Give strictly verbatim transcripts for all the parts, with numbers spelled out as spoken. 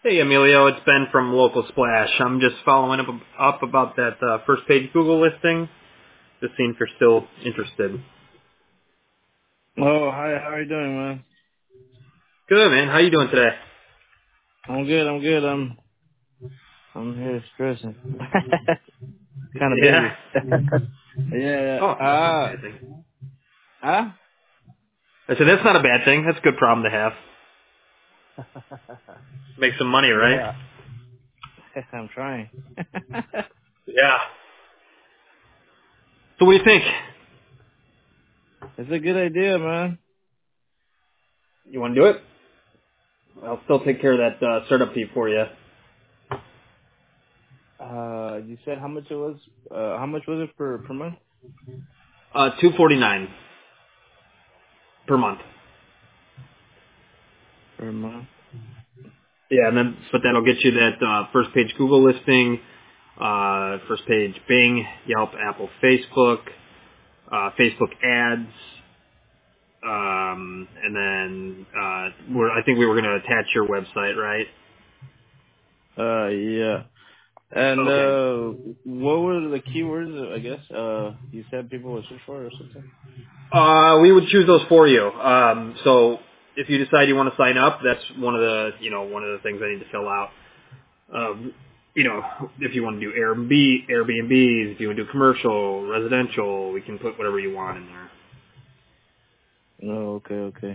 Hey, Emilio, it's Ben from Local Splash. I'm just following up, up about that uh, first page Google listing, just seeing if you're still interested. Oh, hi. How are you doing, man? Good, man. How you doing today? I'm good. I'm good. I'm I'm here stressing. Kind of Yeah. busy. yeah. Oh, Yeah. that's not a Uh, bad thing. huh? I said, that's not a bad thing. That's a good problem to have. Make some money, right? Yeah. I'm trying. Yeah. So what do you think? It's a good idea, man. You want to do it? I'll still take care of that uh, startup fee for you. Uh, you said how much it was? Uh, how much was it per per month? Uh, two forty nine per month. Per month. Yeah, and then but that'll get you that uh, first page Google listing, uh, first page Bing, Yelp, Apple, Facebook, uh, Facebook ads, um, and then uh, we're, I think we were going to attach your website, right? Uh, yeah. And Okay. uh, what were the keywords? I guess. Uh, you said people would search for it or something. Uh, we would choose those for you. Um, so if you decide you want to sign up, that's one of the you know one of the things I need to fill out. Um, you know, if you want to do Airbnb, Airbnbs, if you want to do commercial, residential, we can put whatever you want in there. No. Okay. Okay.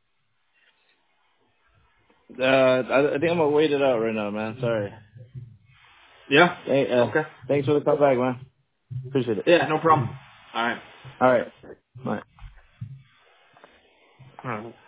Uh, I, I think I'm gonna wait it out right now, man. Sorry. Yeah. Hey, uh, Okay. thanks for the call back, man. Appreciate it. Yeah, no problem. All right. All right. Bye. All right.